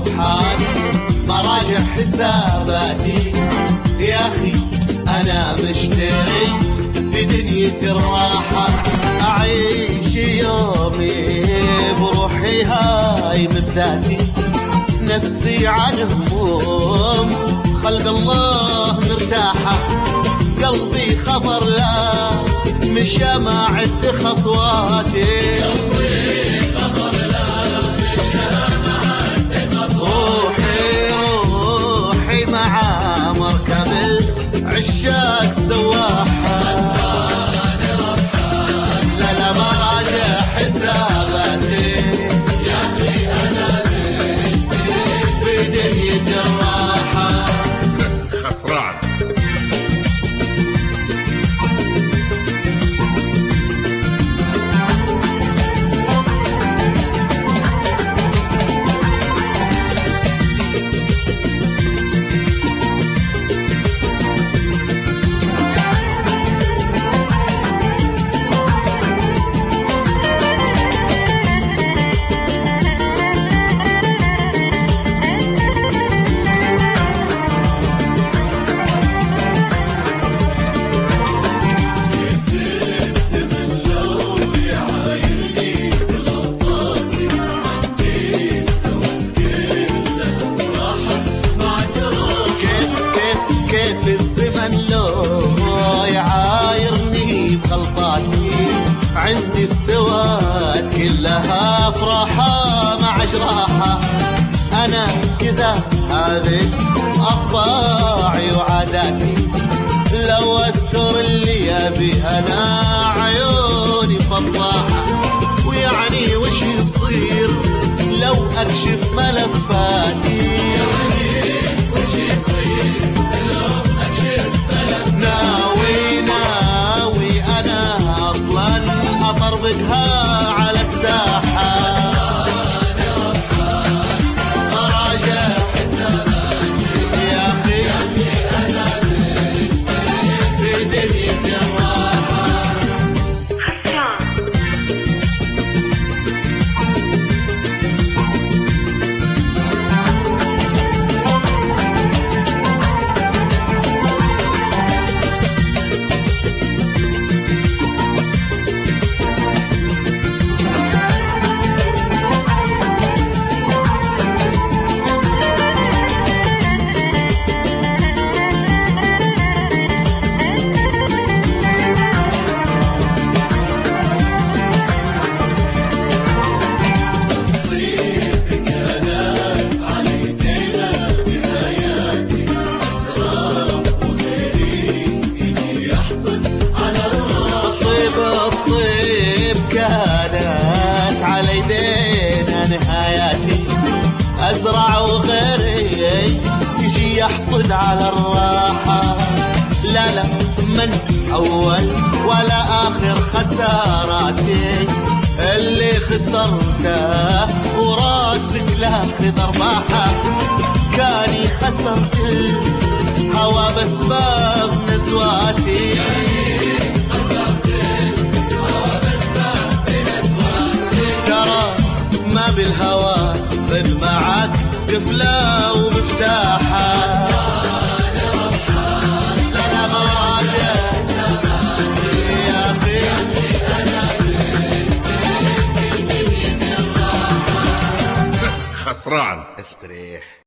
ربحان مراجع حساباتي. يا أخي أنا مشتري في دنيا الراحة، أعيش يومي بروحي هاي من ذاتي. نفسي عن هموم خلق الله مرتاحة، قلبي خطر لا مشى ما عد خطواتي. قلبي خطر لا مشى ما عد خطواتي. روحي مع مركب العشاق سواحة، لا لا مراجع حساباتي. يا أخي أنا مشتري في دنيا الراحة. خسران. كيف الزمن لو يعايرني بغلطاتي، عندي استوات كلها افراحة مع جراحة. انا كذا هذه اطباعي وعاداتي، لو استر اللي ابي انا عيوني فضاحة. ويعني وش يصير لو اكشف ملفاتي؟ ناوي أنا أصلاً أطربقها على الساحة. راجع يا أخي أنا في دنيا الراحة. كانت على يدينا نهاياتي، أزرع وغيري يجي يحصد على الراحة. لا لا من أول ولا آخر خساراتي، اللي خسرته وراسك لاخذ أرباحة. كاني خسرت الهوى بسباب نزواتي، ما بالهوى خذ معك قفلة ومفتاحة. لا مراجع يا أخي أنا خسران. استريح.